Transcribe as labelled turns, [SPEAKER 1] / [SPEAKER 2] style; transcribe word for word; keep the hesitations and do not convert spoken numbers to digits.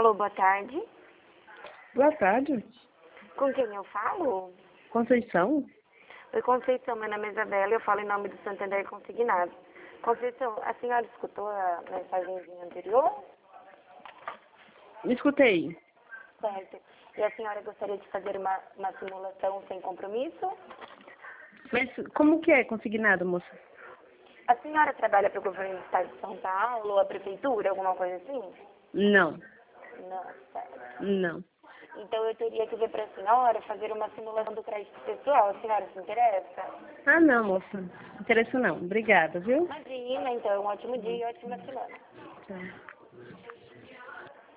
[SPEAKER 1] Alô, boa tarde.
[SPEAKER 2] Boa tarde.
[SPEAKER 1] Com quem eu falo?
[SPEAKER 2] Conceição?
[SPEAKER 1] Oi, Conceição, meu nome é Isabela, eu falo em nome do Santander Consignado. Conceição, a senhora escutou a mensagenzinha anterior?
[SPEAKER 2] Escutei.
[SPEAKER 1] Certo. E a senhora gostaria de fazer uma, uma simulação sem compromisso?
[SPEAKER 2] Mas como que é consignado, moça?
[SPEAKER 1] A senhora trabalha para o governo do estado de São Paulo, ou a prefeitura, alguma coisa assim?
[SPEAKER 2] Não,
[SPEAKER 1] Não, certo.
[SPEAKER 2] não.
[SPEAKER 1] Então eu teria que ver para a senhora fazer uma simulação do crédito pessoal. A senhora se interessa?
[SPEAKER 2] Ah, não, moça. Interessa não. Obrigada, viu?
[SPEAKER 1] Imagina, então, um ótimo dia e ótima semana.
[SPEAKER 2] Tchau.